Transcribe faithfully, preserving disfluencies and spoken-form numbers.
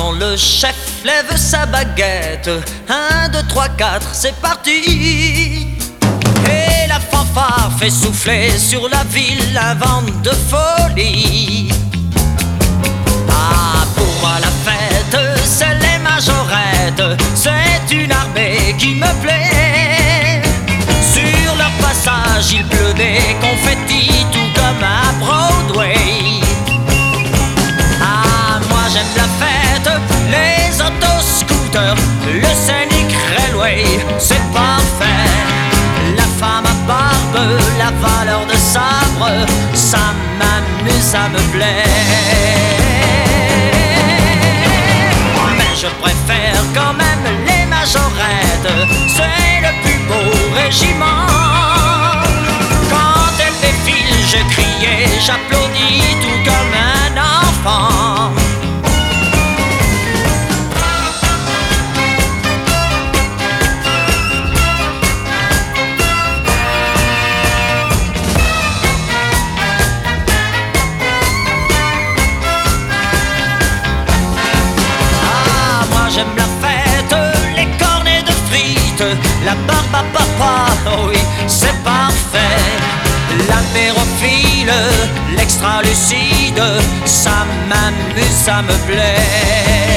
Attention, le chef lève sa baguette. Un, deux, trois, quatre, c'est parti. Et la fanfare fait souffler sur la ville un vent de folie. Ah, pour moi la fête, c'est les majorettes. C'est une armée qui me plaît. Sur leur passage, il pleut des confettis, tout comme à Broadway. Ah, moi j'aime la fête, les autoscooters, le scénic railway, c'est parfait. La femme à barbe, la valeur de sabre, ça m'amuse, ça me plaît. Mais je préfère quand même les majorettes, c'est le plus beau régiment. Quand elles défilent, je crie et j'applaudis tout comme un enfant. J'aime la fête, les cornets de frites, la barbe à papa, oh oui, c'est parfait. L'apérophile, l'extra lucide, ça m'amuse, ça me plaît.